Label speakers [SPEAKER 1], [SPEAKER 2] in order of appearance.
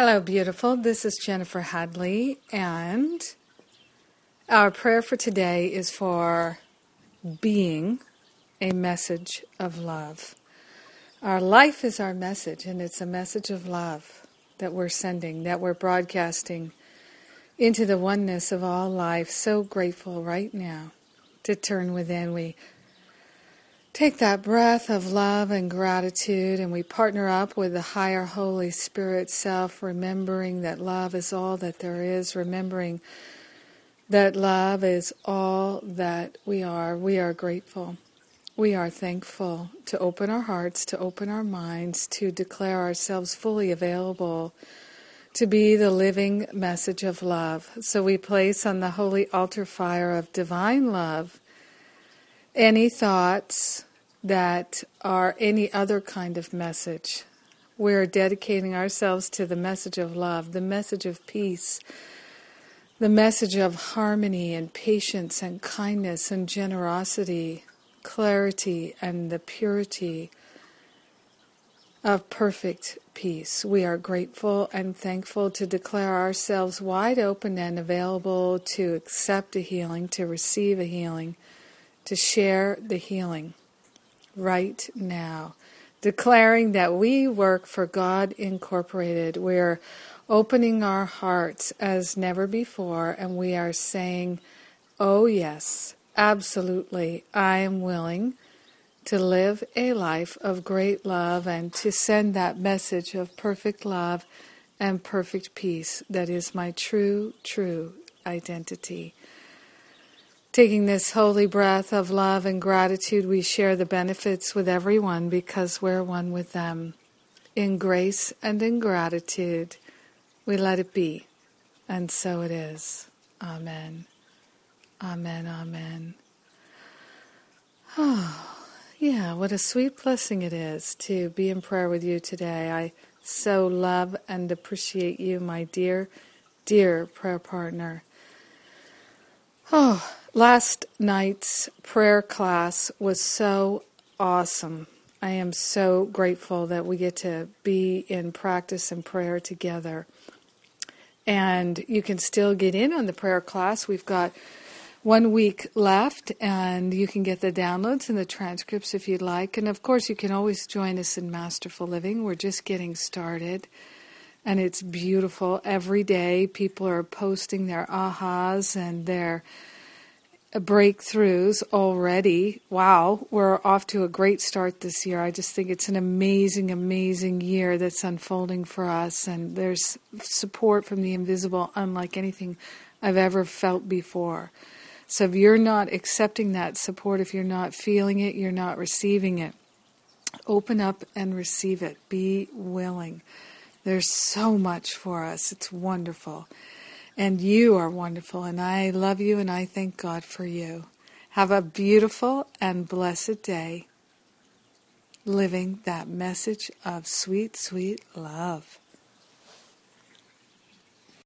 [SPEAKER 1] Hello, beautiful. This is Jennifer Hadley, and our prayer for today is for being a message of love. Our life is our message, and it's a message of love that we're sending, that we're broadcasting into the oneness of all life. So grateful right now to turn within. We take that breath of love and gratitude and we partner up with the higher Holy Spirit self, remembering that love is all that there is, remembering that love is all that we are. We are grateful. We are thankful to open our hearts, to open our minds, to declare ourselves fully available to be the living message of love. So we place on the holy altar fire of divine love any thoughts that are any other kind of message. We're dedicating ourselves to the message of love, the message of peace, the message of harmony and patience and kindness and generosity, clarity and the purity of perfect peace. We are grateful and thankful to declare ourselves wide open and available to accept a healing, to receive a healing, to share the healing right now, declaring that we work for God Incorporated. We're opening our hearts as never before, and we are saying, oh yes, absolutely, I am willing to live a life of great love and to send that message of perfect love and perfect peace that is my true identity. Taking this holy breath of love and gratitude, we share the benefits with everyone because we're one with them. In grace and in gratitude, we let it be, and so it is. Amen. Amen, amen. Oh, yeah, what a sweet blessing it is to be in prayer with you today. I so love and appreciate you, my dear, dear prayer partner. Oh, last night's prayer class was so awesome. I am so grateful that we get to be in practice and prayer together. And you can still get in on the prayer class. We've got 1 week left, and you can get the downloads and the transcripts if you'd like. And of course, you can always join us in Masterful Living. We're just getting started, and it's beautiful. Every day, people are posting their ahas and their breakthroughs already. Wow, we're off to a great start this year. I just think it's an amazing, amazing year that's unfolding for us, and there's support from the invisible unlike anything I've ever felt before. So if you're not accepting that support, if you're not feeling it, you're not receiving it, open up and receive it. Be willing. There's so much for us. It's wonderful. And you are wonderful, and I love you, and I thank God for you. Have a beautiful and blessed day, living that message of sweet, sweet love.